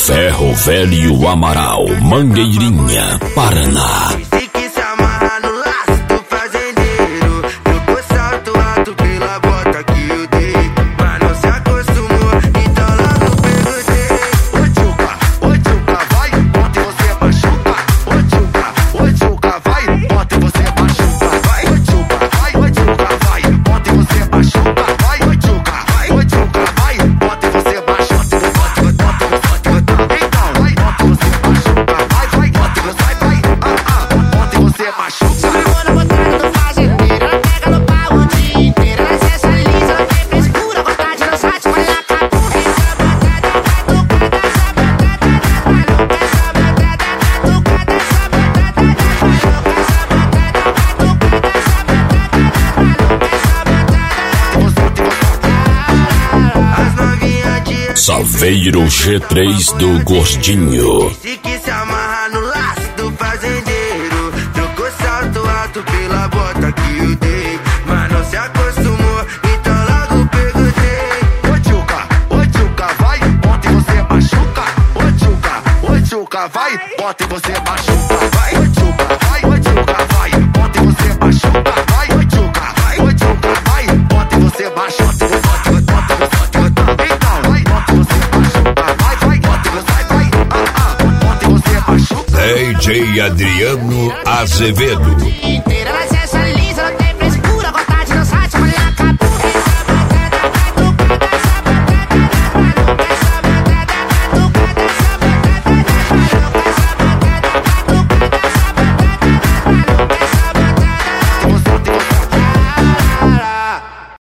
Ferro Velho Amaral, Mangueirinha, Paraná. Saveiro G3 do Gordinho. Se que se amarra no laço do fazendeiro, trocou salto alto pela bota que eu dei, mas não se acostumou, então logo perguntei. Ô tchuca, vai, bota e você machuca. Ô tchuca, vai, bota e você machuca. Vai, ô tchuca, vai, bota e você machuca. Vai, ô tchuca, vai, bota e você machuca. DJ Adriano Azevedo.